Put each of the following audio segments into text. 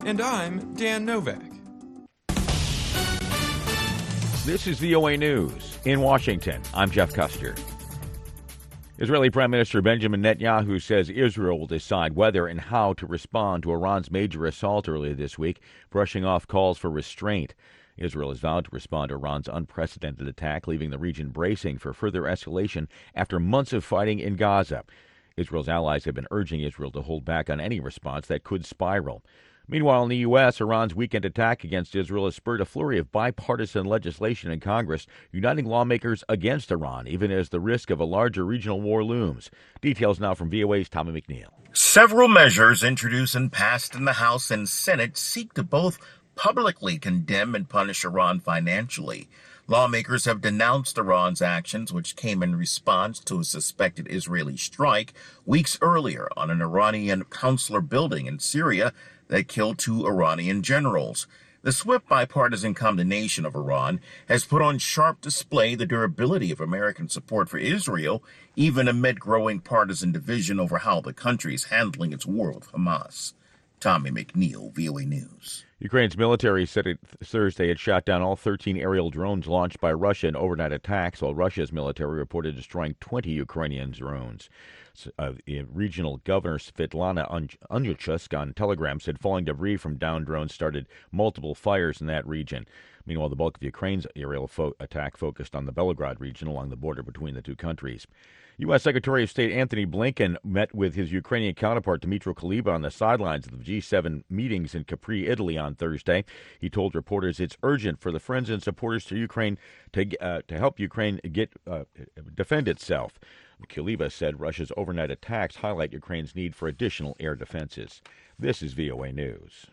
And I'm Dan Novak. This is VOA News. In Washington, I'm Jeff Custer. Israeli Prime Minister Benjamin Netanyahu says Israel will decide whether and how to respond to Iran's major assault earlier this week, brushing off calls for restraint. Israel has vowed to respond to Iran's unprecedented attack, leaving the region bracing for further escalation after months of fighting in Gaza. Israel's allies have been urging Israel to hold back on any response that could spiral. Meanwhile, in the U.S., Iran's weekend attack against Israel has spurred a flurry of bipartisan legislation in Congress, uniting lawmakers against Iran, even as the risk of a larger regional war looms. Details now from VOA's Tommy McNeil. Several measures introduced and passed in the House and Senate seek to both publicly condemn and punish Iran financially. Lawmakers have denounced Iran's actions, which came in response to a suspected Israeli strike weeks earlier on an Iranian consular building in Syria that killed 2 Iranian generals. The swift bipartisan condemnation of Iran has put on sharp display the durability of American support for Israel, even amid growing partisan division over how the country is handling its war with Hamas. Tommy McNeil, VOA News. Ukraine's military said Thursday it shot down all 13 aerial drones launched by Russia in overnight attacks, while Russia's military reported destroying 20 Ukrainian drones. Regional Governor Svetlana Onyuchsk on Telegram said falling debris from downed drones started multiple fires in that region. Meanwhile, the bulk of Ukraine's aerial attack focused on the Belgorod region along the border between the two countries. U.S. Secretary of State Antony Blinken met with his Ukrainian counterpart Dmytro Kuleba on the sidelines of the G7 meetings in Capri, Italy on Thursday. He told reporters it's urgent for the friends and supporters to Ukraine to help Ukraine defend itself. Kuleba said Russia's overnight attacks highlight Ukraine's need for additional air defenses. This is VOA News.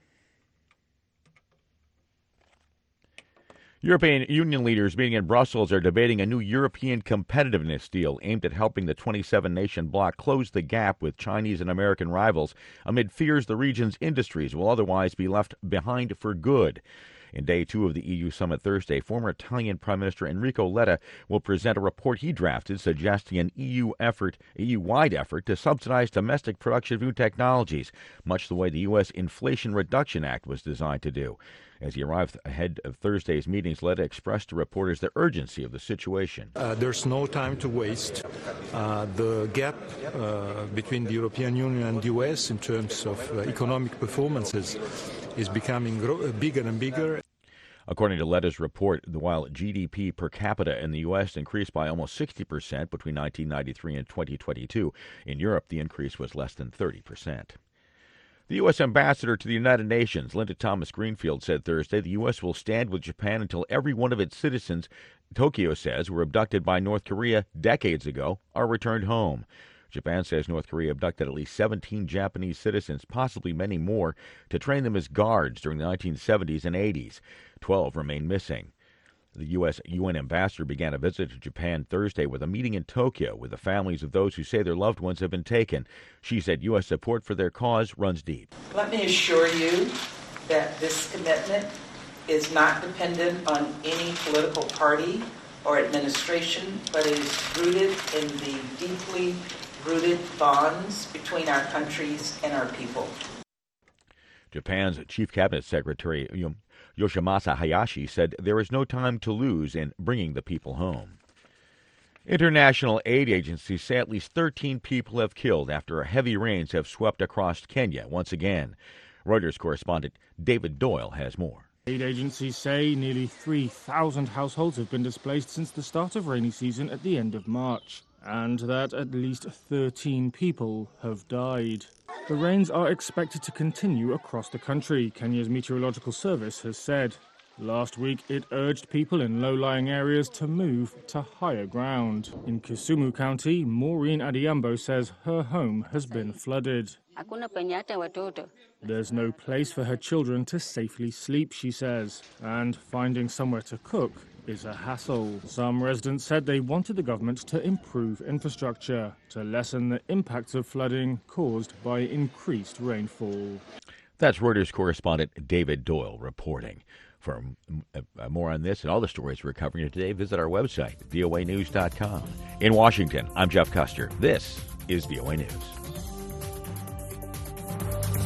European Union leaders meeting in Brussels are debating a new European competitiveness deal aimed at helping the 27-nation bloc close the gap with Chinese and American rivals amid fears the region's industries will otherwise be left behind for good. In day 2 of the EU summit Thursday, former Italian Prime Minister Enrico Letta will present a report he drafted suggesting an EU-wide effort to subsidize domestic production of new technologies, much the way the U.S. Inflation Reduction Act was designed to do. As he arrived ahead of Thursday's meetings, Letta expressed to reporters the urgency of the situation. There's no time to waste. The gap between the European Union and the U.S. in terms of economic performances is becoming bigger and bigger. According to Letta's report, while GDP per capita in the U.S. increased by almost 60% between 1993 and 2022, in Europe the increase was less than 30%. The U.S. ambassador to the United Nations, Linda Thomas-Greenfield, said Thursday the U.S. will stand with Japan until every one of its citizens, Tokyo says, were abducted by North Korea decades ago, are returned home. Japan says North Korea abducted at least 17 Japanese citizens, possibly many more, to train them as guards during the 1970s and 80s. 12 remain missing. The U.S. UN ambassador began a visit to Japan Thursday with a meeting in Tokyo with the families of those who say their loved ones have been taken. She said U.S. support for their cause runs deep. Let me assure you that this commitment is not dependent on any political party or administration, but is rooted in the deeply rooted bonds between our countries and our people. Japan's Chief Cabinet Secretary Yoshimasa Hayashi said there is no time to lose in bringing the people home. International aid agencies say at least 13 people have killed after heavy rains have swept across Kenya once again. Reuters correspondent David Doyle has more. Aid agencies say nearly 3,000 households have been displaced since the start of rainy season at the end of March, and that at least 13 people have died. The rains are expected to continue across the country, Kenya's meteorological service has said. Last week, it urged people in low-lying areas to move to higher ground. In Kisumu County, Maureen Adiambo says her home has been flooded. There's no place for her children to safely sleep, she says, and finding somewhere to cook is a hassle. Some residents said they wanted the government to improve infrastructure to lessen the impacts of flooding caused by increased rainfall. That's Reuters correspondent David Doyle reporting. For more on this and all the stories we're covering today, visit our website, voanews.com. In Washington, I'm Jeff Custer. This is VOA News.